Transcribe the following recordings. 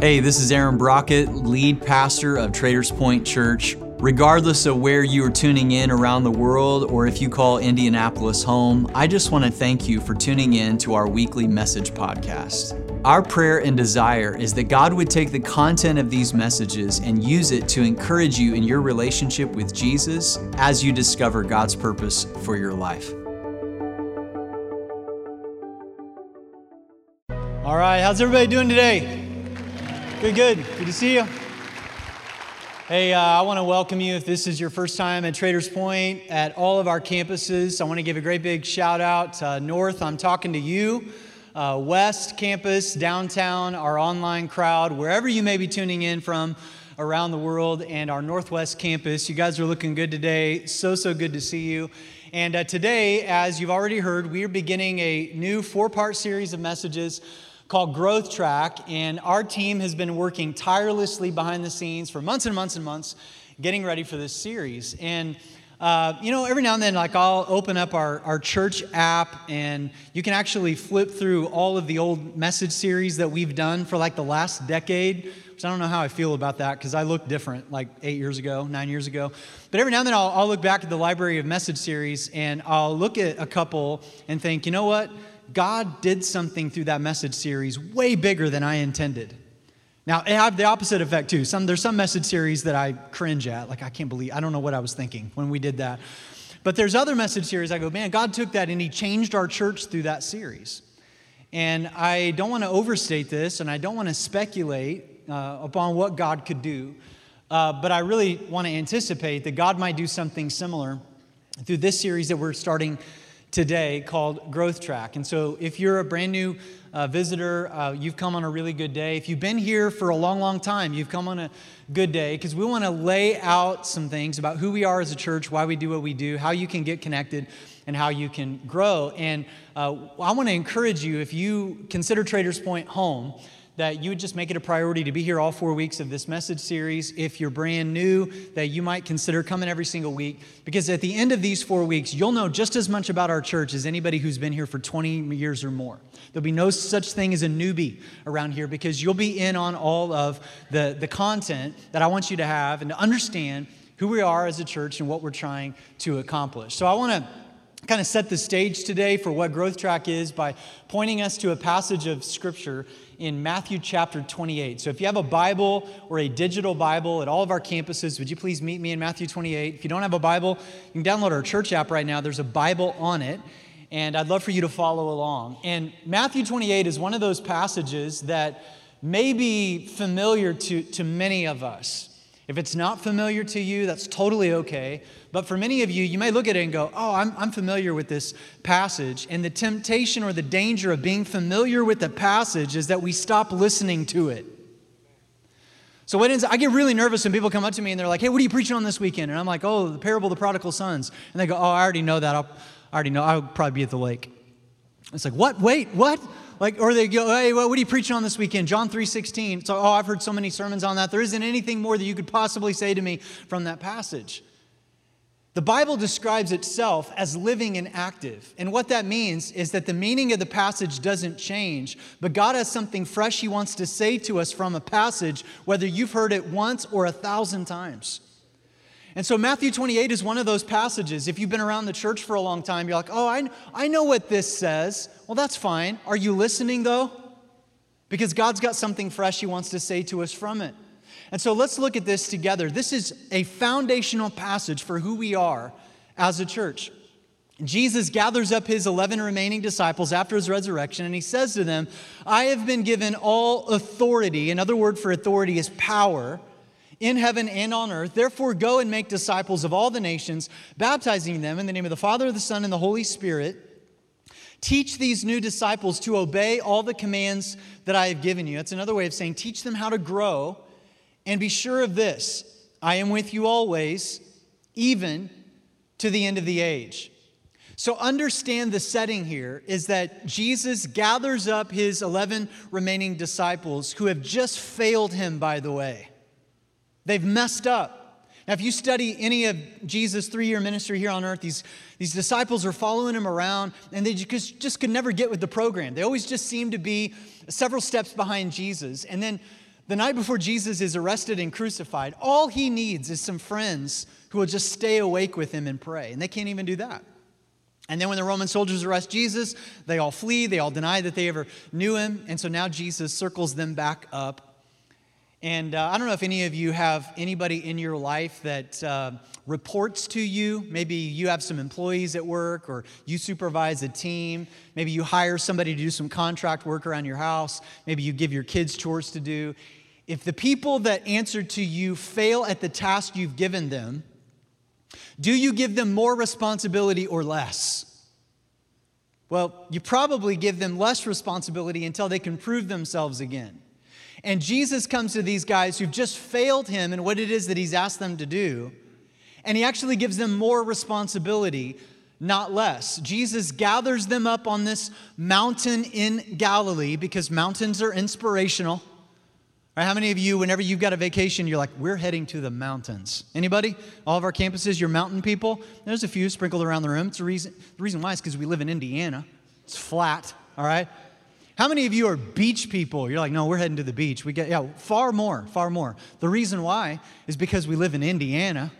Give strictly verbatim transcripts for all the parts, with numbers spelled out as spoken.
Hey, this is Aaron Brockett, lead pastor of Traders Point Church. Regardless of where you are tuning in around the world or if you call Indianapolis home, I just want to thank you for tuning in to our weekly message podcast. Our prayer and desire is that God would take the content of these messages and use it to encourage you in your relationship with Jesus as you discover God's purpose for your life. All right, how's everybody doing today? Good, good. Good to see you. Hey, uh, I want to welcome you if this is your first time at Traders Point at all of our campuses. I want to give a great big shout out. Uh, North, I'm talking to you. Uh, West Campus, downtown, our online crowd, wherever you may be tuning in from around the world, and our Northwest Campus. You guys are looking good today. So, so good to see you. And uh, today, as you've already heard, we are beginning a new four-part series of messages called Growth Track, and our team has been working tirelessly behind the scenes for months and months and months getting ready for this series. And uh, you know, every now and then, like I'll open up our, our church app, and you can actually flip through all of the old message series that we've done for like the last decade, which I don't know how I feel about that because I look different like eight years ago, nine years ago. But every now and then I'll, I'll look back at the library of message series, and I'll look at a couple and think, you know what? God did something through that message series way bigger than I intended. Now, it had the opposite effect too. Some There's some message series that I cringe at. Like, I can't believe, I don't know what I was thinking when we did that. But there's other message series I go, man, God took that and He changed our church through that series. And I don't want to overstate this, and I don't want to speculate uh, upon what God could do. Uh, but I really want to anticipate that God might do something similar through this series that we're starting today called Growth Track. And so if you're a brand new uh, visitor, uh, you've come on a really good day. If you've been here for a long, long time, you've come on a good day, because we want to lay out some things about who we are as a church, why we do what we do, how you can get connected, and how you can grow. And uh, I want to encourage you, if you consider Traders Point home, that you would just make it a priority to be here all four weeks of this message series. If you're brand new, that you might consider coming every single week, because at the end of these four weeks, you'll know just as much about our church as anybody who's been here for twenty years or more. There'll be no such thing as a newbie around here, because you'll be in on all of the, the content that I want you to have and to understand who we are as a church and what we're trying to accomplish. So I want to kind of set the stage today for what Growth Track is by pointing us to a passage of Scripture in Matthew chapter twenty-eight. So if you have a Bible or a digital Bible at all of our campuses, would you please meet me in Matthew twenty-eight? If you don't have a Bible, you can download our church app right now. There's a Bible on it, and I'd love for you to follow along. And Matthew twenty-eight is one of those passages that may be familiar to, to many of us. If it's not familiar to you, that's totally okay. But for many of you, you may look at it and go, oh, I'm, I'm familiar with this passage. And the temptation or the danger of being familiar with the passage is that we stop listening to it. So what ends, I get really nervous when people come up to me and they're like, hey, what are you preaching on this weekend? And I'm like, oh, the parable of the prodigal sons. And they go, oh, I already know that. I'll, I already know. I'll probably be at the lake. It's like, what? Wait, what? Like, or they go, hey, what are you preaching on this weekend? John three sixteen. So, oh, I've heard so many sermons on that. There isn't anything more that you could possibly say to me from that passage. The Bible describes itself as living and active. And what that means is that the meaning of the passage doesn't change, but God has something fresh He wants to say to us from a passage, whether you've heard it once or a thousand times. And so Matthew twenty-eight is one of those passages. If you've been around the church for a long time, you're like, oh, I, I know what this says. Well, that's fine. Are you listening, though? Because God's got something fresh He wants to say to us from it. And so let's look at this together. This is a foundational passage for who we are as a church. Jesus gathers up His eleven remaining disciples after His resurrection, and He says to them, I have been given all authority. Another word for authority is power, in heaven and on earth. Therefore, go and make disciples of all the nations, baptizing them in the name of the Father, the Son, and the Holy Spirit. Teach these new disciples to obey all the commands that I have given you. That's another way of saying teach them how to grow. And be sure of this, I am with you always, even to the end of the age. So understand the setting here is that Jesus gathers up His eleven remaining disciples who have just failed Him, by the way. They've messed up. Now, if you study any of Jesus' three-year ministry here on earth, these, these disciples are following Him around, and they just, just could never get with the program. They always just seem to be several steps behind Jesus. And then The night before Jesus is arrested and crucified, all he needs is some friends who will just stay awake with him and pray. And they can't even do that. And then when the Roman soldiers arrest Jesus, they all flee. They all deny that they ever knew him. And so now Jesus circles them back up. And uh, I don't know if any of you have anybody in your life that uh, reports to you. Maybe you have some employees at work, or you supervise a team. Maybe you hire somebody to do some contract work around your house. Maybe you give your kids chores to do. If the people that answer to you fail at the task you've given them, do you give them more responsibility or less? Well, you probably give them less responsibility until they can prove themselves again. And Jesus comes to these guys who've just failed him in what it is that he's asked them to do, and he actually gives them more responsibility, not less. Jesus gathers them up on this mountain in Galilee, because mountains are inspirational. Right, how many of you, whenever you've got a vacation, you're like, we're heading to the mountains? Anybody? All of our campuses, you're mountain people? There's a few sprinkled around the room. It's a reason, the reason why is because we live in Indiana. It's flat, all right? How many of you are beach people? You're like, no, we're heading to the beach. We get, yeah, far more, far more. The reason why is because we live in Indiana.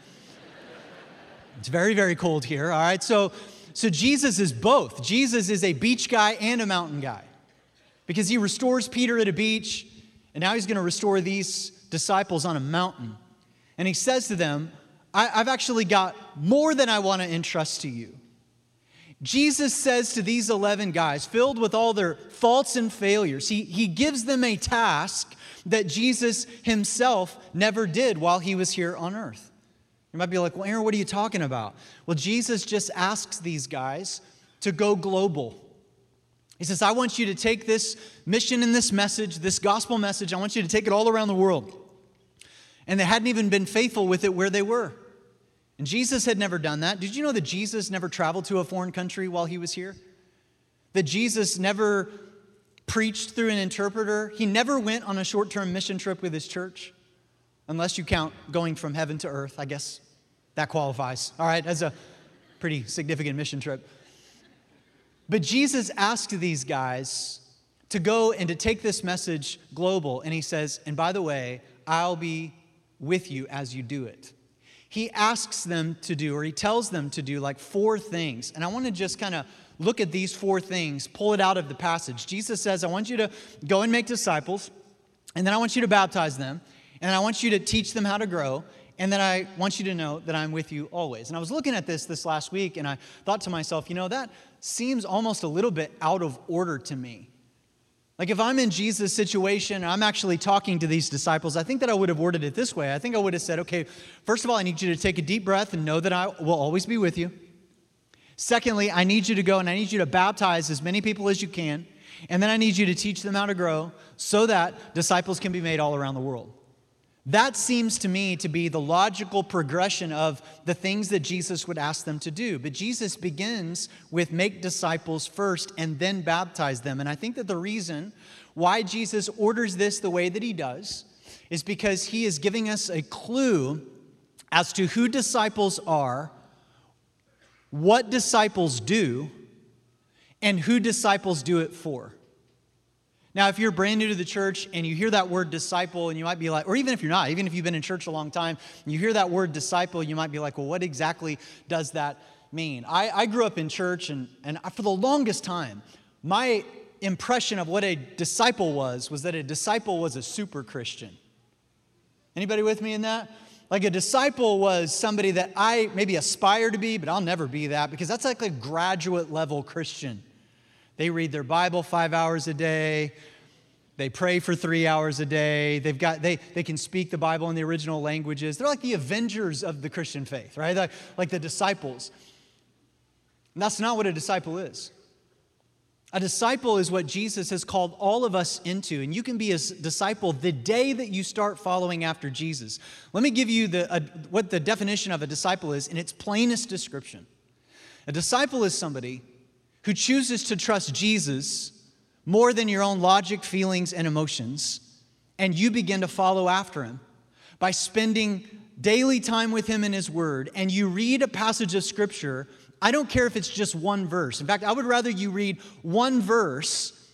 It's very, very cold here, all right? So, so Jesus is both. Jesus is a beach guy and a mountain guy, because he restores Peter at a beach, and now he's going to restore these disciples on a mountain. And he says to them, I, I've actually got more than I want to entrust to you. Jesus says to these eleven guys, filled with all their faults and failures, he, he gives them a task that Jesus himself never did while he was here on earth. You might be like, well, Aaron, what are you talking about? Well, Jesus just asks these guys to go global. He says, I want you to take this mission and this message, this gospel message, I want you to take it all around the world. And they hadn't even been faithful with it where they were. And Jesus had never done that. Did you know that Jesus never traveled to a foreign country while he was here? That Jesus never preached through an interpreter? He never went on a short-term mission trip with his church, unless you count going from heaven to earth. I guess that qualifies, all right, as a pretty significant mission trip. But Jesus asked these guys to go and to take this message global. And he says, and by the way, I'll be with you as you do it. He asks them to do, or he tells them to do, like four things. And I want to just kind of look at these four things, pull it out of the passage. Jesus says, I want you to go and make disciples, and then I want you to baptize them, and I want you to teach them how to grow, and then I want you to know that I'm with you always. And I was looking at this this last week, and I thought to myself, you know, that seems almost a little bit out of order to me. Like if I'm in Jesus' situation and I'm actually talking to these disciples, I think that I would have worded it this way. I think I would have said, okay, first of all, I need you to take a deep breath and know that I will always be with you. Secondly, I need you to go and I need you to baptize as many people as you can. And then I need you to teach them how to grow so that disciples can be made all around the world. That seems to me to be the logical progression of the things that Jesus would ask them to do. But Jesus begins with make disciples first and then baptize them. And I think that the reason why Jesus orders this the way that he does is because he is giving us a clue as to who disciples are, what disciples do, and who disciples do it for. Now, if you're brand new to the church and you hear that word disciple, and you might be like, or even if you're not, even if you've been in church a long time, and you hear that word disciple, you might be like, well, what exactly does that mean? I, I grew up in church, and, and for the longest time, my impression of what a disciple was, was that a disciple was a super Christian. Anybody with me in that? Like a disciple was somebody that I maybe aspire to be, but I'll never be that, because that's like a graduate level Christian. They read their Bible five hours a day. They pray for three hours a day. They've got they they can speak the Bible in the original languages. They're like the Avengers of the Christian faith, right? Like, like the disciples. And that's not what a disciple is. A disciple is what Jesus has called all of us into, and you can be a disciple the day that you start following after Jesus. Let me give you the a, what the definition of a disciple is in its plainest description. A disciple is somebody who chooses to trust Jesus more than your own logic, feelings, and emotions, and you begin to follow after him by spending daily time with him in his word, and you read a passage of Scripture. I don't care if it's just one verse. In fact, I would rather you read one verse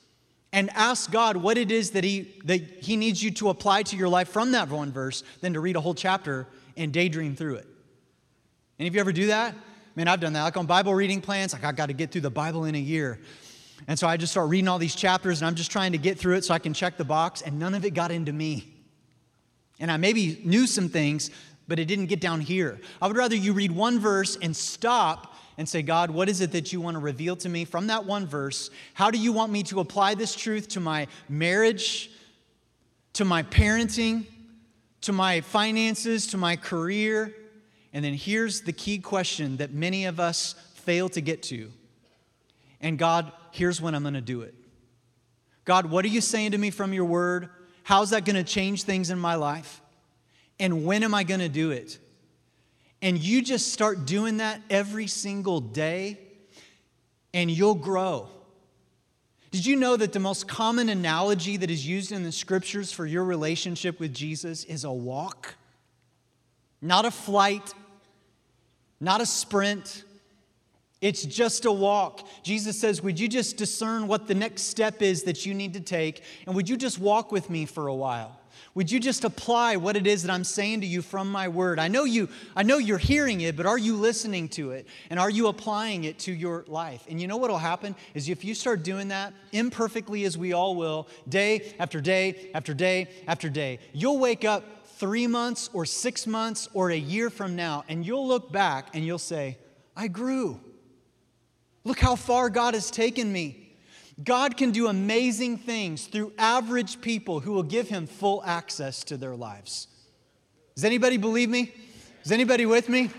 and ask God what it is that he, that he needs you to apply to your life from that one verse than to read a whole chapter and daydream through it. Any of you ever do that? Man, I've done that. Like on Bible reading plans, like I got to get through the Bible in a year. And so I just start reading all these chapters, and I'm just trying to get through it so I can check the box, and none of it got into me. And I maybe knew some things, but it didn't get down here. I would rather you read one verse and stop and say, God, what is it that you want to reveal to me from that one verse? How do you want me to apply this truth to my marriage, to my parenting, to my finances, to my career? And then here's the key question that many of us fail to get to. And God, here's when I'm going to do it. God, what are you saying to me from your word? How's that going to change things in my life? And when am I going to do it? And you just start doing that every single day, and you'll grow. Did you know that the most common analogy that is used in the scriptures for your relationship with Jesus is a walk? Not a flight, not a sprint. It's just a walk. Jesus says, would you just discern what the next step is that you need to take? And would you just walk with me for a while? Would you just apply what it is that I'm saying to you from my word? I know you, I know you're hearing it, but are you listening to it? And are you applying it to your life? And you know what will happen is if you start doing that, imperfectly as we all will, day after day after day after day, you'll wake up three months or six months or a year from now, and you'll look back and you'll say, I grew. Look how far God has taken me. God can do amazing things through average people who will give him full access to their lives. Does anybody believe me? Is anybody with me?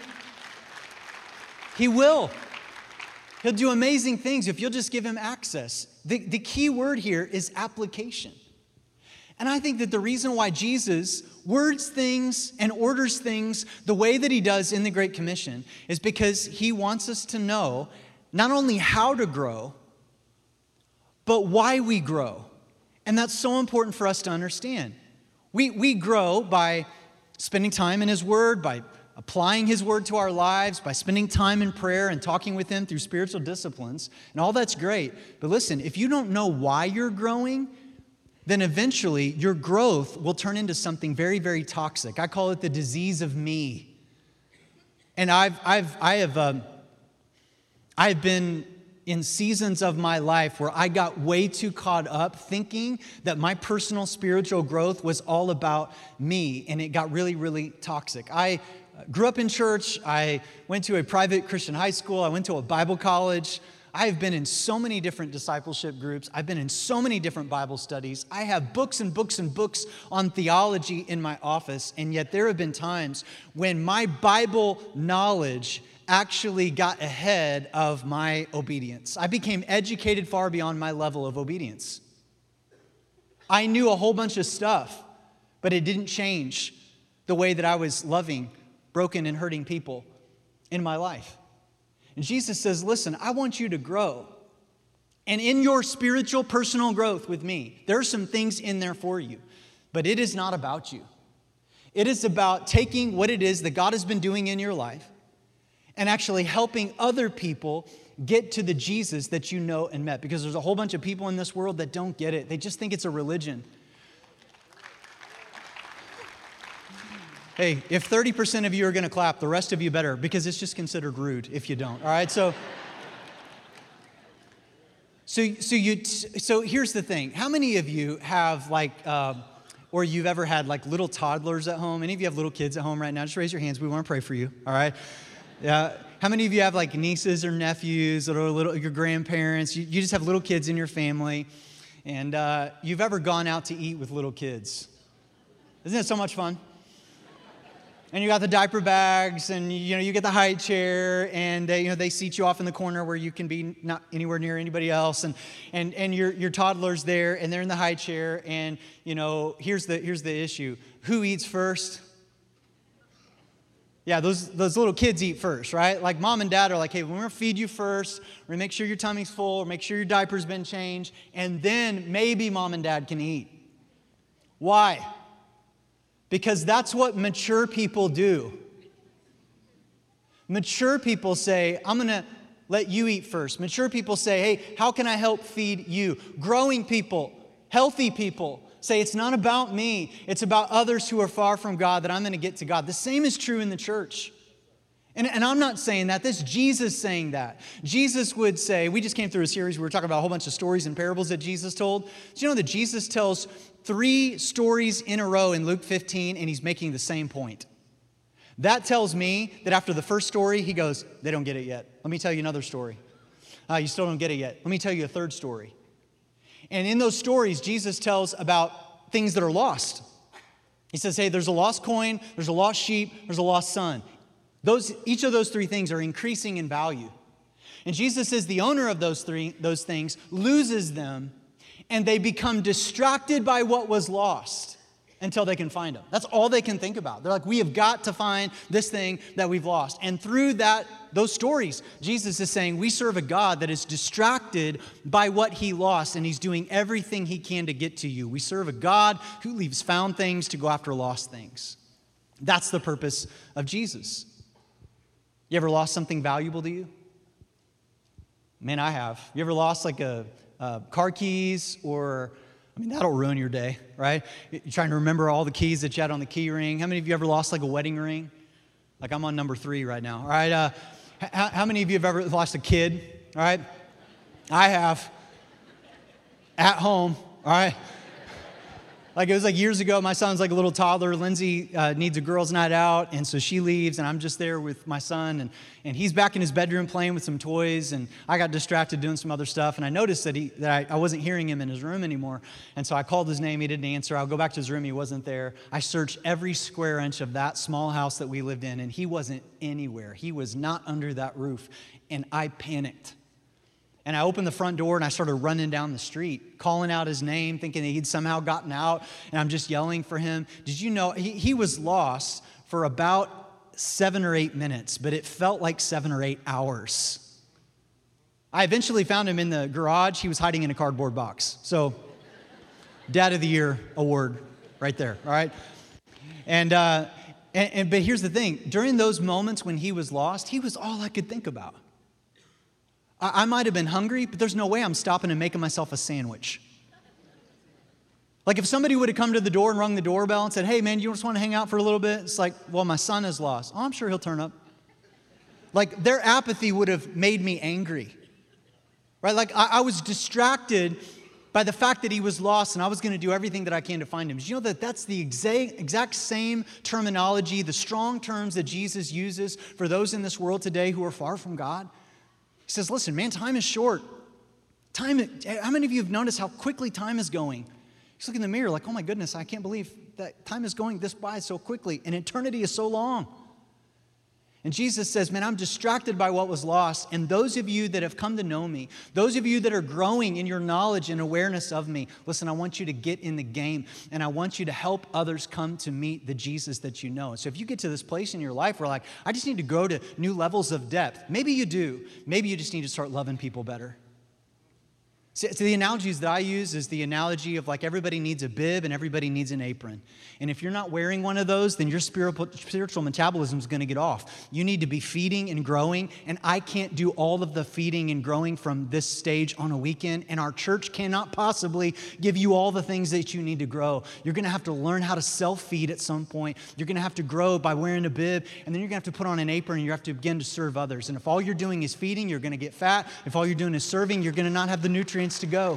He will. He'll do amazing things if you'll just give him access. The, the key word here is application. And I think that the reason why Jesus words things and orders things the way that he does in the Great Commission is because he wants us to know not only how to grow, but why we grow. And that's so important for us to understand. We, we grow by spending time in his word, by applying his word to our lives, by spending time in prayer and talking with him through spiritual disciplines. And all that's great. But listen, if you don't know why you're growing, then eventually your growth will turn into something very, very toxic. I call it the disease of me. And I've, I've, I have, um, I've been in seasons of my life where I got way too caught up thinking that my personal spiritual growth was all about me, and it got really, really toxic. I grew up in church. I went to a private Christian high school. I went to a Bible college. I have been in so many different discipleship groups. I've been in so many different Bible studies. I have books and books and books on theology in my office, and yet there have been times when my Bible knowledge actually got ahead of my obedience. I became educated far beyond my level of obedience. I knew a whole bunch of stuff, but it didn't change the way that I was loving broken and hurting people in my life. And Jesus says, listen, I want you to grow. And in your spiritual personal growth with me, there are some things in there for you, but it is not about you. It is about taking what it is that God has been doing in your life and actually helping other people get to the Jesus that you know and met. Because there's a whole bunch of people in this world that don't get it. They just think it's a religion. Hey, if thirty percent of you are going to clap, the rest of you better, because it's just considered rude if you don't. All right, so... So, so, you, so here's the thing. How many of you have like, uh, or you've ever had like little toddlers at home? Any of you have little kids at home right now? Just raise your hands. We want to pray for you, all right? Yeah. How many of you have like nieces or nephews or little, your grandparents? You, you just have little kids in your family. And uh, you've ever gone out to eat with little kids? Isn't it so much fun? And you got the diaper bags, and you know you get the high chair, and uh, you know they seat you off in the corner where you can be not anywhere near anybody else, and and and your your toddler's there, and they're in the high chair, and you know here's the here's the issue: who eats first? Yeah, those those little kids eat first, right? Like mom and dad are like, hey, we're gonna feed you first, we're gonna make sure your tummy's full, make sure your diaper's been changed, and then maybe mom and dad can eat. Why? Because that's what mature people do. Mature people say, I'm going to let you eat first. Mature people say, hey, how can I help feed you? Growing people, healthy people say, it's not about me. It's about others who are far from God that I'm going to get to God. The same is true in the church. And, and I'm not saying that. This is Jesus saying that. Jesus would say, we just came through a series where we were talking about a whole bunch of stories and parables that Jesus told. Do you know that Jesus tells three stories in a row in Luke fifteen, and he's making the same point? That tells me that after the first story, he goes, they don't get it yet. Let me tell you another story. Uh, you still don't get it yet. Let me tell you a third story. And in those stories, Jesus tells about things that are lost. He says, hey, there's a lost coin, there's a lost sheep, there's a lost son. Those, each of those three things are increasing in value. And Jesus says the owner of those three, those things loses them, and they become distracted by what was lost until they can find them. That's all they can think about. They're like, we have got to find this thing that we've lost. And through that, those stories, Jesus is saying we serve a God that is distracted by what he lost, and he's doing everything he can to get to you. We serve a God who leaves found things to go after lost things. That's the purpose of Jesus. You ever lost something valuable to you? Man, I have. You ever lost like a, a car keys or... I mean, that'll ruin your day, right? You're trying to remember all the keys that you had on the key ring. How many of you ever lost like a wedding ring? Like I'm on number three right now, all right? Uh, how, how many of you have ever lost a kid, all right? I have. At home, all right? Like it was like years ago, my son's like a little toddler. Lindsay uh, needs a girls' night out, and so she leaves, and I'm just there with my son, and, and he's back in his bedroom playing with some toys, and I got distracted doing some other stuff, and I noticed that he that I, I wasn't hearing him in his room anymore, and so I called his name. He didn't answer. I'll go back to his room. He wasn't there. I searched every square inch of that small house that we lived in, and he wasn't anywhere. He was not under that roof, and I panicked. And I opened the front door and I started running down the street, calling out his name, thinking that he'd somehow gotten out, and I'm just yelling for him. Did you know, he, he was lost for about seven or eight minutes, but it felt like seven or eight hours. I eventually found him in the garage. He was hiding in a cardboard box. So, Dad of the Year award right there, all right? And, uh, and, and but here's the thing. During those moments when he was lost, he was all I could think about. I might have been hungry, but there's no way I'm stopping and making myself a sandwich. Like if somebody would have come to the door and rung the doorbell and said, hey man, you just want to hang out for a little bit? It's like, well, my son is lost. Oh, I'm sure he'll turn up. Like their apathy would have made me angry. Right? Like I, I was distracted by the fact that he was lost, and I was going to do everything that I can to find him. Did you know that that's the exact, exact same terminology, the strong terms that Jesus uses for those in this world today who are far from God? He says, listen, man, time is short. Time. How many of you have noticed how quickly time is going? You look in the mirror like, oh my goodness, I can't believe that time is going this by so quickly, and eternity is so long. And Jesus says, man, I'm distracted by what was lost. And those of you that have come to know me, those of you that are growing in your knowledge and awareness of me, listen, I want you to get in the game, and I want you to help others come to meet the Jesus that you know. So if you get to this place in your life where like, I just need to go to new levels of depth, maybe you do. Maybe you just need to start loving people better. So the analogies that I use is the analogy of like everybody needs a bib and everybody needs an apron. And if you're not wearing one of those, then your spiritual metabolism is going to get off. You need to be feeding and growing, and I can't do all of the feeding and growing from this stage on a weekend, and our church cannot possibly give you all the things that you need to grow. You're going to have to learn how to self-feed at some point. You're going to have to grow by wearing a bib, and then you're going to have to put on an apron, and you have to begin to serve others. And if all you're doing is feeding, you're going to get fat. If all you're doing is serving, you're going to not have the nutrients to go.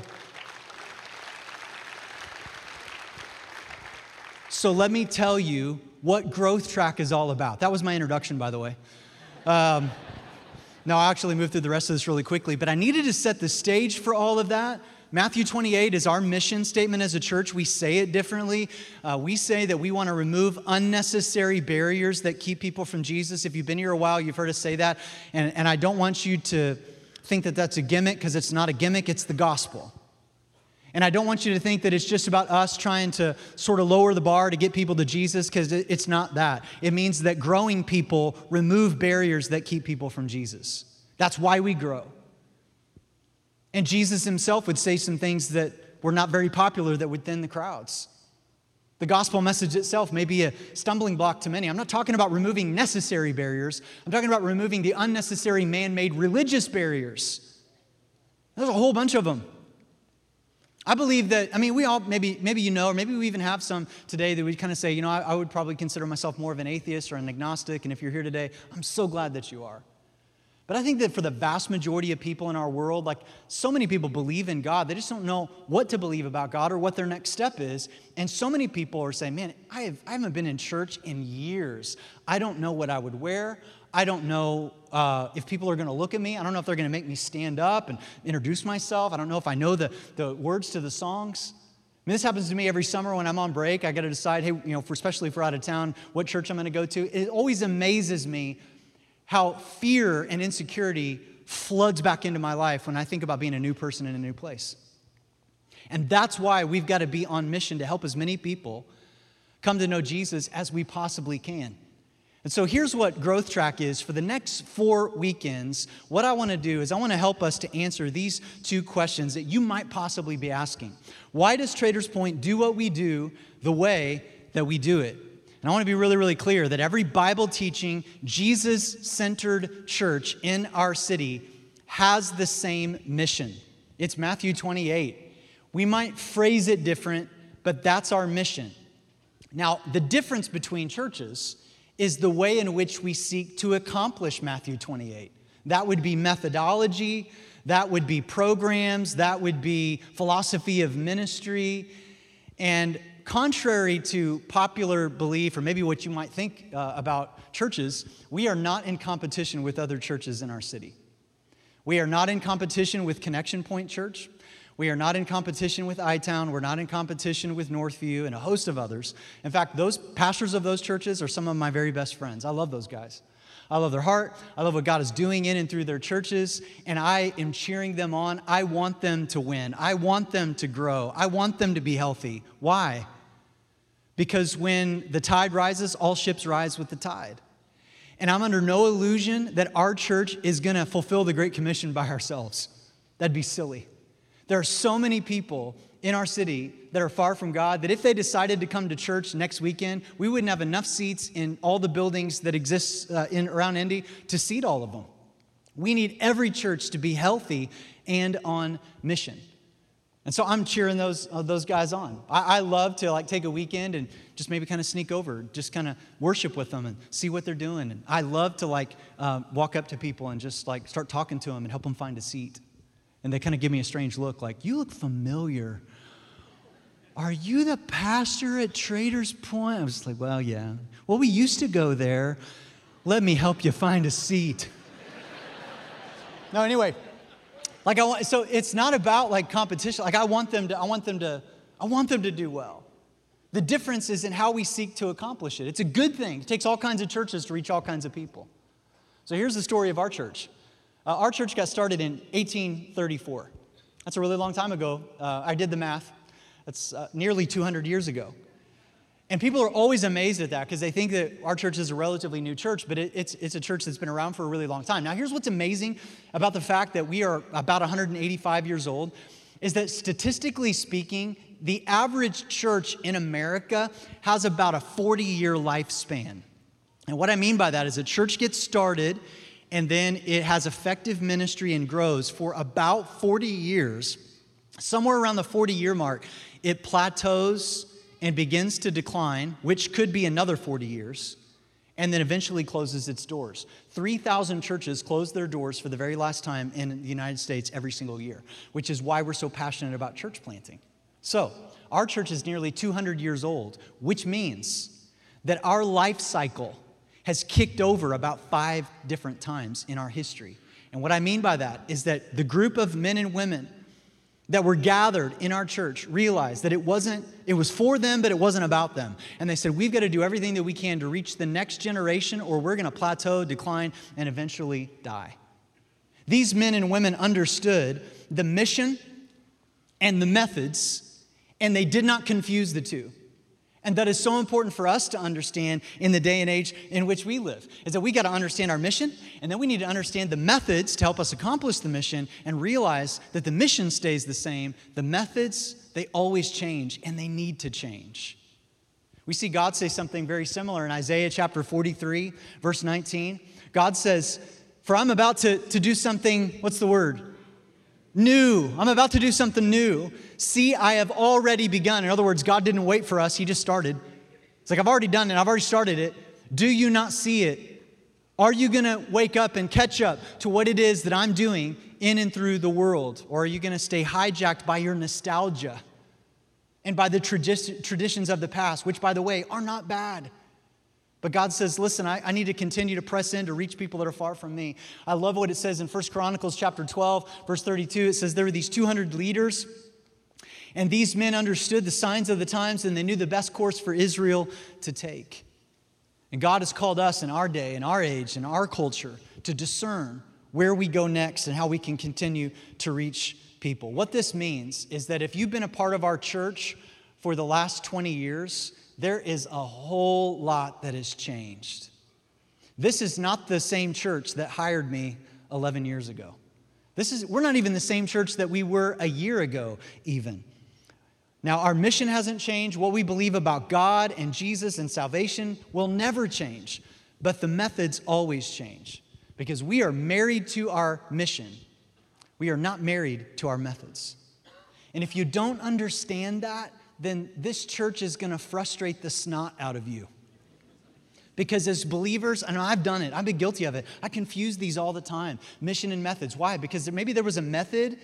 So let me tell you what Growth Track is all about. That was my introduction, by the way. Um, no, I actually moved through the rest of this really quickly, but I needed to set the stage for all of that. Matthew twenty-eight is our mission statement as a church. We say it differently. Uh, we say that we want to remove unnecessary barriers that keep people from Jesus. If you've been here a while, you've heard us say that, and, and I don't want you to think that that's a gimmick, because it's not a gimmick, it's the gospel. And I don't want you to think that it's just about us trying to sort of lower the bar to get people to Jesus, because it's not that. It means that growing people remove barriers that keep people from Jesus. That's why we grow. And Jesus himself would say some things that were not very popular that would thin the crowds. The gospel message itself may be a stumbling block to many. I'm not talking about removing necessary barriers. I'm talking about removing the unnecessary man-made religious barriers. There's a whole bunch of them. I believe that, I mean, we all, maybe maybe you know, or maybe we even have some today that we kind of say, you know, I, I would probably consider myself more of an atheist or an agnostic, and if you're here today, I'm so glad that you are. But I think that for the vast majority of people in our world, like so many people believe in God, they just don't know what to believe about God or what their next step is. And so many people are saying, man, I, have, I haven't been in church in years. I don't know what I would wear. I don't know uh, if people are going to look at me. I don't know if they're going to make me stand up and introduce myself. I don't know if I know the, the words to the songs. I mean, this happens to me every summer when I'm on break. I got to decide, hey, you know, for, especially if we're out of town, what church I'm going to go to. It always amazes me how fear and insecurity floods back into my life when I think about being a new person in a new place. And that's why we've got to be on mission to help as many people come to know Jesus as we possibly can. And so here's what Growth Track is. For the next four weekends, what I want to do is I want to help us to answer these two questions that you might possibly be asking. Why does Traders Point do what we do the way that we do it? And I want to be really, really clear that every Bible-teaching, Jesus-centered church in our city has the same mission. It's Matthew twenty-eight. We might phrase it different, but that's our mission. Now, the difference between churches is the way in which we seek to accomplish Matthew twenty-eight. That would be methodology, that would be programs, that would be philosophy of ministry, and contrary to popular belief, or maybe what you might think uh, about churches, we are not in competition with other churches in our city. We are not in competition with Connection Point Church. We are not in competition with iTown. We're not in competition with Northview and a host of others. In fact, those pastors of those churches are some of my very best friends. I love those guys. I love their heart. I love what God is doing in and through their churches, and I am cheering them on. I want them to win. I want them to grow. I want them to be healthy. Why? Because when the tide rises, all ships rise with the tide. And I'm under no illusion that our church is going to fulfill the Great Commission by ourselves. That'd be silly. There are so many people in our city that are far from God that if they decided to come to church next weekend, we wouldn't have enough seats in all the buildings that exist uh, in around Indy to seat all of them. We need every church to be healthy and on mission. And so I'm cheering those uh, those guys on. I, I love to like take a weekend and just maybe kind of sneak over, just kind of worship with them and see what they're doing. And I love to like uh, walk up to people and just like start talking to them and help them find a seat. And they kind of give me a strange look, like, you look familiar. Are you the pastor at Traders Point? I was just like, well, yeah. Well, we used to go there. Let me help you find a seat. No, anyway. Like I want, so it's not about like competition. Like I want them to, I want them to, I want them to do well. The difference is in how we seek to accomplish it. It's a good thing. It takes all kinds of churches to reach all kinds of people. So here's the story of our church. Uh, our church got started in eighteen thirty-four. That's a really long time ago. Uh, I did the math. That's uh, nearly two hundred years ago. And people are always amazed at that because they think that our church is a relatively new church, but it, it's, it's a church that's been around for a really long time. Now, here's what's amazing about the fact that we are about one hundred eighty-five years old, is that statistically speaking, the average church in America has about a forty-year lifespan. And what I mean by that is a church gets started, and then it has effective ministry and grows for about forty years. Somewhere around the forty-year mark, it plateaus and begins to decline, which could be another forty years, and then eventually closes its doors. three thousand churches close their doors for the very last time in the United States every single year, which is why we're so passionate about church planting. So, our church is nearly two hundred years old, which means that our life cycle has kicked over about five different times in our history. And what I mean by that is that the group of men and women that were gathered in our church realized that it wasn't, it was for them, but it wasn't about them. And they said, we've got to do everything that we can to reach the next generation, or we're going to plateau, decline, and eventually die. These men and women understood the mission and the methods, and they did not confuse the two. And that is so important for us to understand in the day and age in which we live, is that we got to understand our mission, and then we need to understand the methods to help us accomplish the mission and realize that the mission stays the same. The methods, they always change, and they need to change. We see God say something very similar in Isaiah chapter forty-three, verse nineteen. God says, for I'm about to, to do something, what's the word? New. I'm about to do something new. See, I have already begun. In other words, God didn't wait for us. He just started. It's like, I've already done it. I've already started it. Do you not see it? Are you going to wake up and catch up to what it is that I'm doing in and through the world? Or are you going to stay hijacked by your nostalgia and by the tradi- traditions of the past, which, by the way, are not bad? But God says, listen, I, I need to continue to press in to reach people that are far from me. I love what it says in First Chronicles chapter twelve, verse thirty-two. It says there were these two hundred leaders, and these men understood the signs of the times, and they knew the best course for Israel to take. And God has called us in our day, in our age, in our culture, to discern where we go next and how we can continue to reach people. What this means is that if you've been a part of our church for the last twenty years, there is a whole lot that has changed. This is not the same church that hired me eleven years ago. This is, we're not even the same church that we were a year ago even. Now, our mission hasn't changed. What we believe about God and Jesus and salvation will never change. But the methods always change because we are married to our mission. We are not married to our methods. And if you don't understand that, then this church is going to frustrate the snot out of you. Because as believers, I know I've done it. I've been guilty of it. I confuse these all the time, mission and methods. Why? Because there, maybe there was a method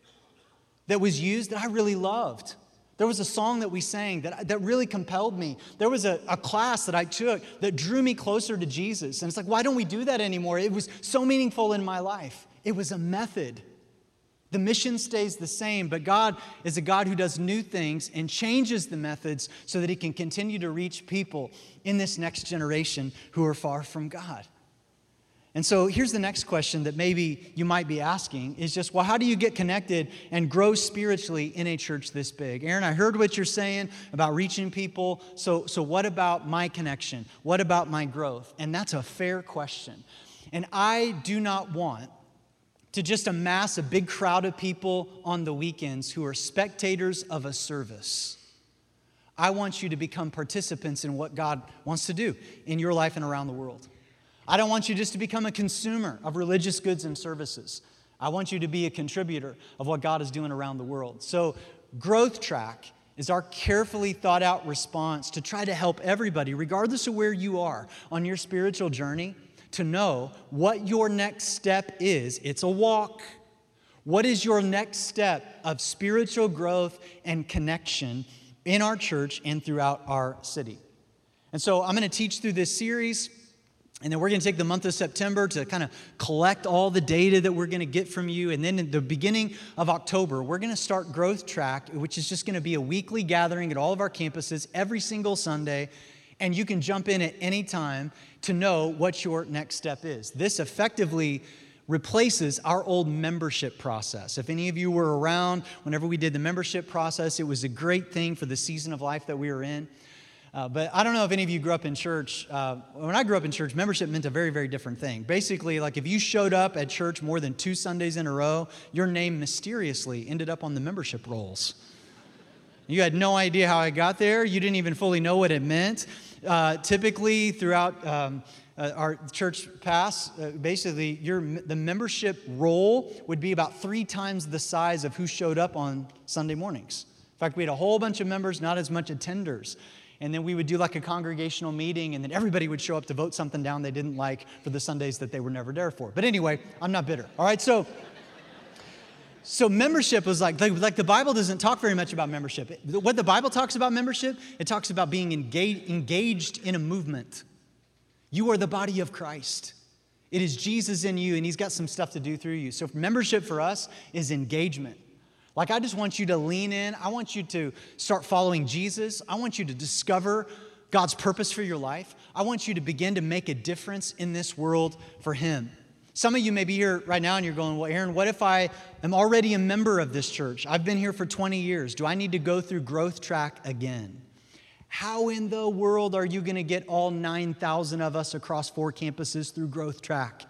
that was used that I really loved. There was a song that we sang that, that really compelled me. There was a, a class that I took that drew me closer to Jesus. And it's like, why don't we do that anymore? It was so meaningful in my life. It was a method. The mission stays the same, but God is a God who does new things and changes the methods so that He can continue to reach people in this next generation who are far from God. And so here's the next question that maybe you might be asking is just, well, how do you get connected and grow spiritually in a church this big? Aaron, I heard what you're saying about reaching people. So, so what about my connection? What about my growth? And that's a fair question. And I do not want to just amass a big crowd of people on the weekends who are spectators of a service. I want you to become participants in what God wants to do in your life and around the world. I don't want you just to become a consumer of religious goods and services. I want you to be a contributor of what God is doing around the world. So Growth Track is our carefully thought out response to try to help everybody, regardless of where you are on your spiritual journey, to know what your next step is. It's a walk. What is your next step of spiritual growth and connection in our church and throughout our city? And so I'm going to teach through this series, and then we're going to take the month of September to kind of collect all the data that we're going to get from you. And then at the beginning of October, we're going to start Growth Track, which is just going to be a weekly gathering at all of our campuses every single Sunday. And you can jump in at any time to know what your next step is. This effectively replaces our old membership process. If any of you were around whenever we did the membership process, it was a great thing for the season of life that we were in. Uh, but I don't know if any of you grew up in church. Uh, when I grew up in church, membership meant a very, very different thing. Basically, like if you showed up at church more than two Sundays in a row, your name mysteriously ended up on the membership rolls. You had no idea how I got there. You didn't even fully know what it meant. Uh, typically, throughout um, uh, our church past, uh, basically, your the membership roll would be about three times the size of who showed up on Sunday mornings. In fact, we had a whole bunch of members, not as much attenders. And then we would do like a congregational meeting, and then everybody would show up to vote something down they didn't like for the Sundays that they were never there for. But anyway, I'm not bitter. All right, so... So membership was like, like, like the Bible doesn't talk very much about membership. What the Bible talks about membership, it talks about being engaged, engaged in a movement. You are the body of Christ. It is Jesus in you, and He's got some stuff to do through you. So membership for us is engagement. Like I just want you to lean in. I want you to start following Jesus. I want you to discover God's purpose for your life. I want you to begin to make a difference in this world for Him. Some of you may be here right now and you're going, well, Aaron, what if I am already a member of this church? I've been here for twenty years. Do I need to go through Growth Track again? How in the world are you going to get all nine thousand of us across four campuses through Growth Track?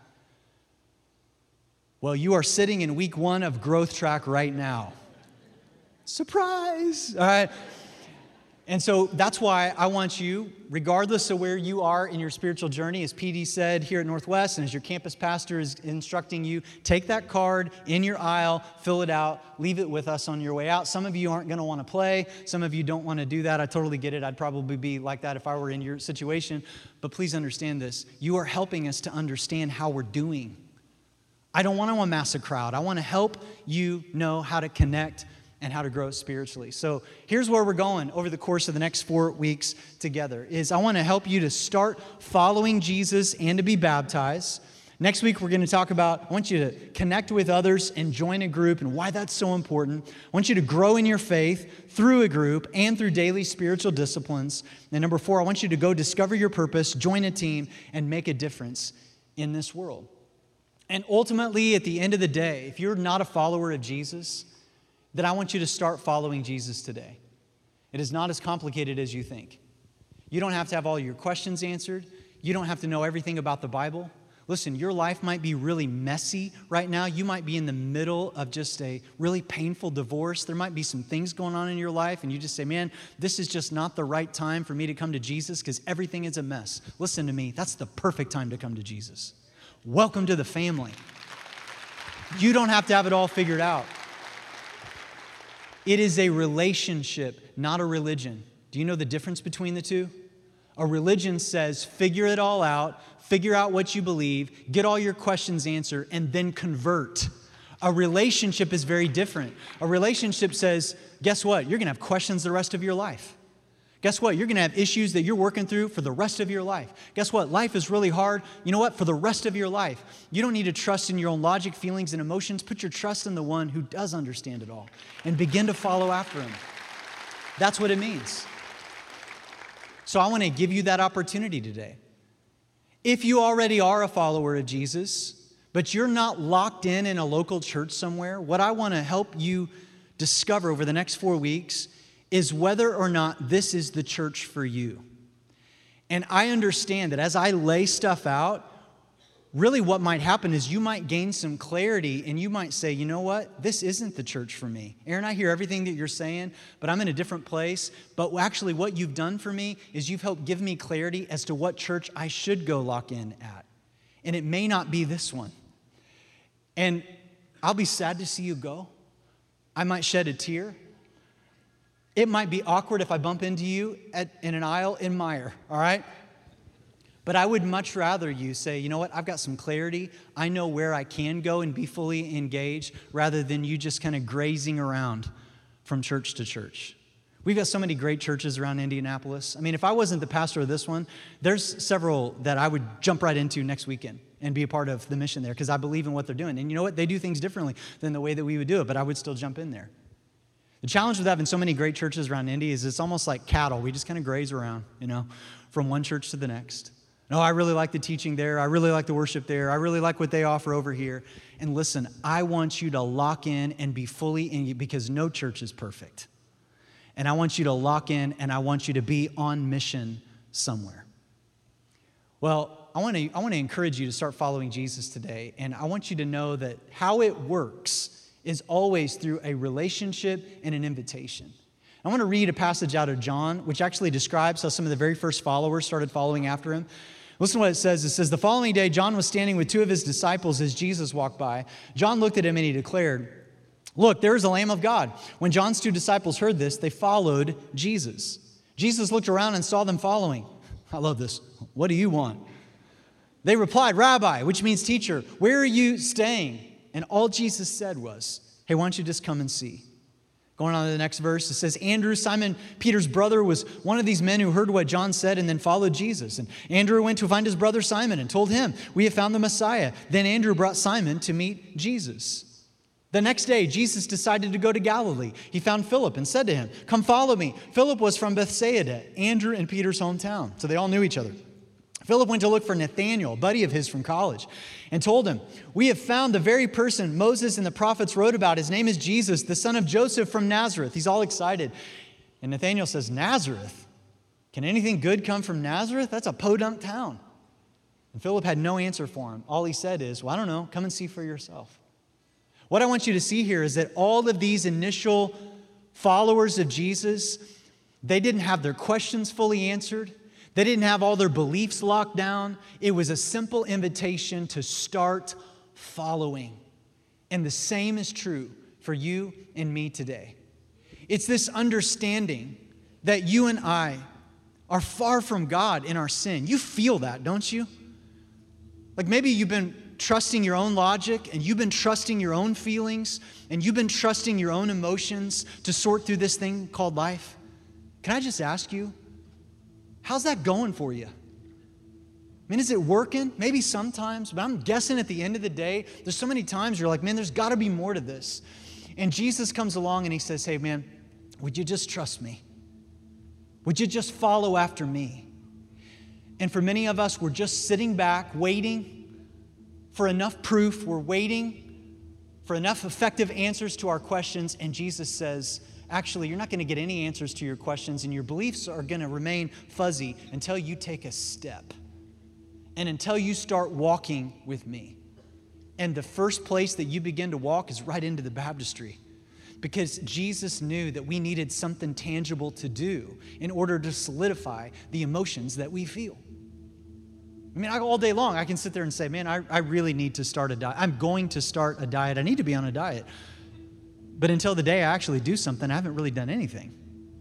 Well, you are sitting in week one of Growth Track right now. Surprise! All right. And so that's why I want you, regardless of where you are in your spiritual journey, as P D said here at Northwest, and as your campus pastor is instructing you, take that card in your aisle, fill it out, leave it with us on your way out. Some of you aren't going to want to play. Some of you don't want to do that. I totally get it. I'd probably be like that if I were in your situation. But please understand this. You are helping us to understand how we're doing. I don't want to amass a crowd. I want to help you know how to connect and how to grow spiritually. So here's where we're going over the course of the next four weeks together, is I want to help you to start following Jesus and to be baptized. Next week, we're going to talk about, I want you to connect with others and join a group and why that's so important. I want you to grow in your faith through a group and through daily spiritual disciplines. And number four, I want you to go discover your purpose, join a team, and make a difference in this world. And ultimately, at the end of the day, if you're not a follower of Jesus, then I want you to start following Jesus today. It is not as complicated as you think. You don't have to have all your questions answered. You don't have to know everything about the Bible. Listen, your life might be really messy right now. You might be in the middle of just a really painful divorce. There might be some things going on in your life, and you just say, man, this is just not the right time for me to come to Jesus because everything is a mess. Listen to me. That's the perfect time to come to Jesus. Welcome to the family. You don't have to have it all figured out. It is a relationship, not a religion. Do you know the difference between the two? A religion says, figure it all out, figure out what you believe, get all your questions answered, and then convert. A relationship is very different. A relationship says, guess what? You're going to have questions the rest of your life. Guess what? You're going to have issues that you're working through for the rest of your life. Guess what? Life is really hard. You know what? For the rest of your life. You don't need to trust in your own logic, feelings, and emotions. Put your trust in the one who does understand it all and begin to follow after him. That's what it means. So I want to give you that opportunity today. If you already are a follower of Jesus, but you're not locked in in a local church somewhere, what I want to help you discover over the next four weeks is whether or not this is the church for you. And I understand that as I lay stuff out, really what might happen is you might gain some clarity and you might say, you know what, this isn't the church for me. Aaron, I hear everything that you're saying, but I'm in a different place. But actually what you've done for me is you've helped give me clarity as to what church I should go lock in at. And it may not be this one. And I'll be sad to see you go. I might shed a tear. It might be awkward if I bump into you at, in an aisle in Meijer, all right? But I would much rather you say, you know what, I've got some clarity. I know where I can go and be fully engaged rather than you just kind of grazing around from church to church. We've got so many great churches around Indianapolis. I mean, if I wasn't the pastor of this one, there's several that I would jump right into next weekend and be a part of the mission there because I believe in what they're doing. And you know what? They do things differently than the way that we would do it, but I would still jump in there. The challenge with having so many great churches around Indy is it's almost like cattle. We just kind of graze around, you know, from one church to the next. No, I really like the teaching there. I really like the worship there. I really like what they offer over here. And listen, I want you to lock in and be fully in because no church is perfect. And I want you to lock in and I want you to be on mission somewhere. Well, I want to I want to encourage you to start following Jesus today. And I want you to know that how it works is always through a relationship and an invitation. I want to read a passage out of John, which actually describes how some of the very first followers started following after him. Listen to what it says. It says, the following day, John was standing with two of his disciples as Jesus walked by. John looked at him and he declared, look, there is the Lamb of God. When John's two disciples heard this, they followed Jesus. Jesus looked around and saw them following. I love this. What do you want? They replied, Rabbi, which means teacher, where are you staying? And all Jesus said was, hey, why don't you just come and see? Going on to the next verse, it says, Andrew, Simon Peter's brother, was one of these men who heard what John said and then followed Jesus. And Andrew went to find his brother Simon and told him, we have found the Messiah. Then Andrew brought Simon to meet Jesus. The next day, Jesus decided to go to Galilee. He found Philip and said to him, come follow me. Philip was from Bethsaida, Andrew and Peter's hometown. So they all knew each other. Philip went to look for Nathanael, a buddy of his from college, and told him, we have found the very person Moses and the prophets wrote about. His name is Jesus, the son of Joseph from Nazareth. He's all excited. And Nathanael says, Nazareth? Can anything good come from Nazareth? That's a podunk town. And Philip had no answer for him. All he said is, well, I don't know. Come and see for yourself. What I want you to see here is that all of these initial followers of Jesus, They didn't have their questions fully answered. They didn't have all their beliefs locked down. It was a simple invitation to start following. And the same is true for you and me today. It's this understanding that you and I are far from God in our sin. You feel that, don't you? Like maybe you've been trusting your own logic and you've been trusting your own feelings and you've been trusting your own emotions to sort through this thing called life. Can I just ask you, how's that going for you? I mean, is it working? Maybe sometimes, but I'm guessing at the end of the day, there's so many times you're like, man, there's got to be more to this. And Jesus comes along and he says, hey, man, would you just trust me? Would you just follow after me? And for many of us, we're just sitting back, waiting for enough proof. We're waiting for enough effective answers to our questions. And Jesus says, actually, you're not going to get any answers to your questions, and your beliefs are going to remain fuzzy until you take a step and until you start walking with me. And the first place that you begin to walk is right into the baptistry, because Jesus knew that we needed something tangible to do in order to solidify the emotions that we feel. I mean, I, all day long, I can sit there and say, man, I, I really need to start a diet. I'm going to start a diet. I need to be on a diet. But until the day I actually do something, I haven't really done anything.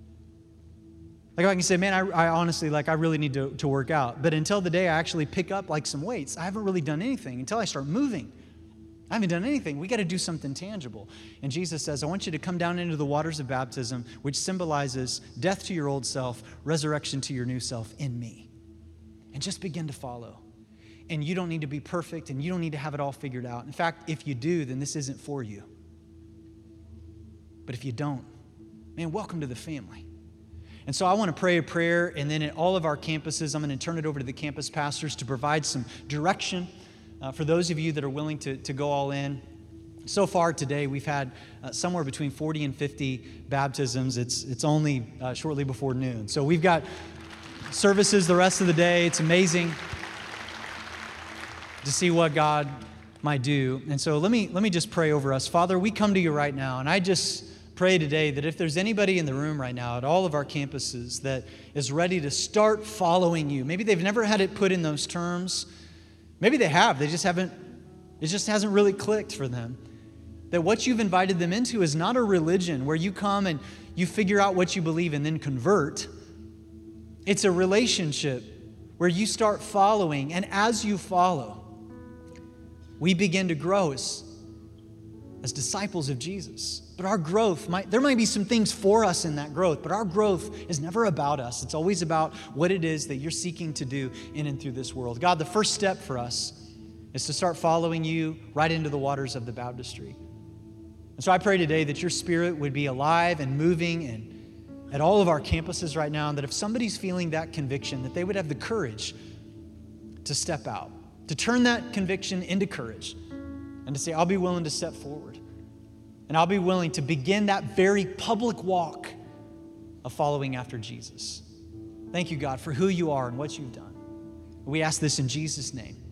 Like I can say, man, I, I honestly, like I really need to, to work out. But until the day I actually pick up like some weights, I haven't really done anything. Until I start moving, I haven't done anything. We got to do something tangible. And Jesus says, I want you to come down into the waters of baptism, which symbolizes death to your old self, resurrection to your new self in me. And just begin to follow. And you don't need to be perfect, and you don't need to have it all figured out. In fact, if you do, then this isn't for you. But if you don't, man, welcome to the family. And so I want to pray a prayer, and then at all of our campuses, I'm going to turn it over to the campus pastors to provide some direction uh, for those of you that are willing to, to go all in. So far today, we've had uh, somewhere between forty and fifty baptisms. It's, it's only uh, shortly before noon. So we've got services the rest of the day. It's amazing to see what God might do. And so let me, let me just pray over us. Father, we come to you right now, and I just pray today that if there's anybody in the room right now at all of our campuses that is ready to start following you, maybe they've never had it put in those terms, maybe they have, they just haven't, it just hasn't really clicked for them, that what you've invited them into is not a religion where you come and you figure out what you believe and then convert. It's a relationship where you start following, and as you follow, we begin to grow as, as disciples of Jesus. But our growth, might, there might be some things for us in that growth, but our growth is never about us. It's always about what it is that you're seeking to do in and through this world. God, the first step for us is to start following you right into the waters of the baptistry. And so I pray today that your Spirit would be alive and moving and at all of our campuses right now, and that if somebody's feeling that conviction, that they would have the courage to step out, to turn that conviction into courage, and to say, I'll be willing to step forward. And I'll be willing to begin that very public walk of following after Jesus. Thank you, God, for who you are and what you've done. We ask this in Jesus' name.